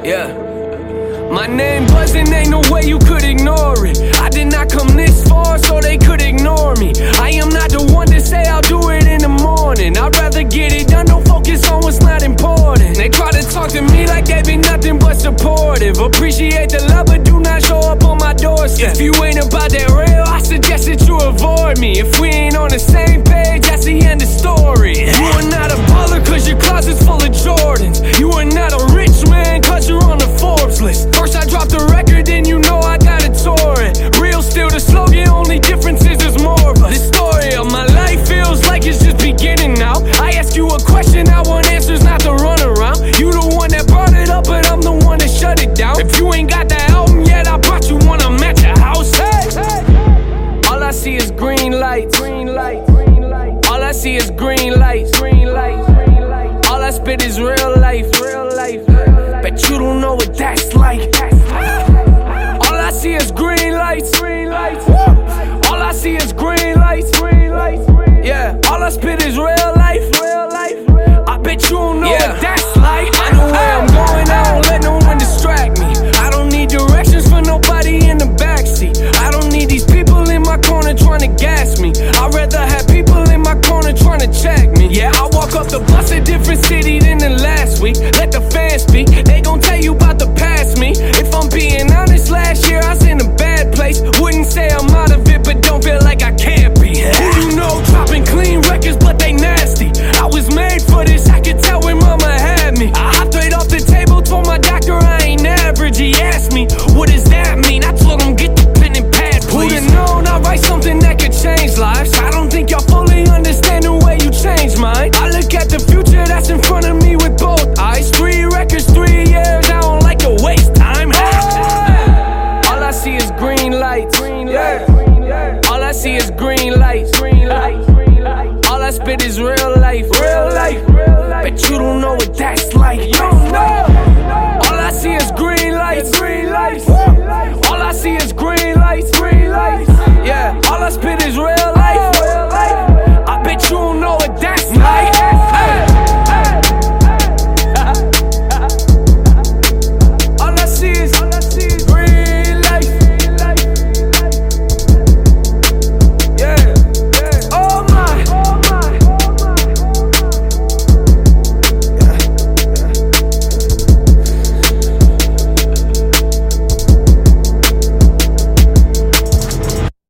Yeah. My name buzzing, ain't no way you could ignore it. I did not come this far so they could ignore me. I am not the one to say I'll do it in the morning. I'd rather get it done, don't focus on what's not important. They try to talk to me like they be nothing but supportive. Appreciate the love but do not show up on my doorstep. If you ain't about that real, I suggest that you avoid me. If we ain't on the same page, that's the end of story. You are not a baller cause your closet's full of Jordans. You are not a rich man cause you're on the Forbes list. First I dropped a record, then you know